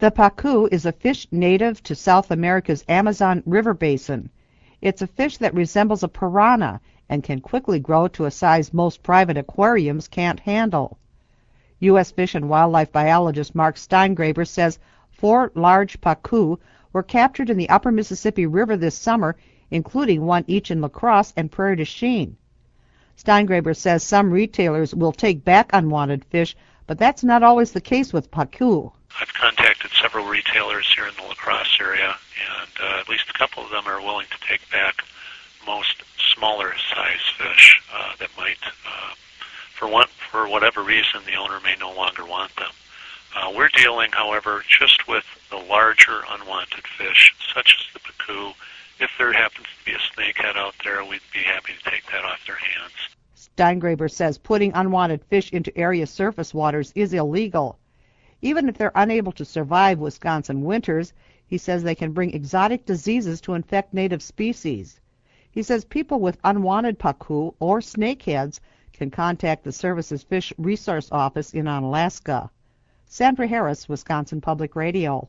The pacu is a fish native to South America's Amazon River basin. It's a fish that resembles a piranha and can quickly grow to a size most private aquariums can't handle. U.S. Fish and Wildlife biologist Mark Steingraber says 4 large pacu were captured in the upper Mississippi River this summer, including one each in La Crosse and Prairie du Chien. Steingraber says some retailers will take back unwanted fish, but that's not always the case with pacu. I've contacted several retailers here in the La Crosse area, and at least a couple of them are willing to take back most smaller size fish that might, for whatever reason, the owner may no longer want them. We're dealing, however, just with the larger unwanted fish, such as the pacu. If there happens to be a snakehead out there, we'd be happy to take that off their hands. Steingraber says putting unwanted fish into area surface waters is illegal. Even if they're unable to survive Wisconsin winters, he says they can bring exotic diseases to infect native species. He says people with unwanted pacu or snakeheads can contact the service's Fish Resource Office in Onalaska. Sandra Harris, Wisconsin Public Radio.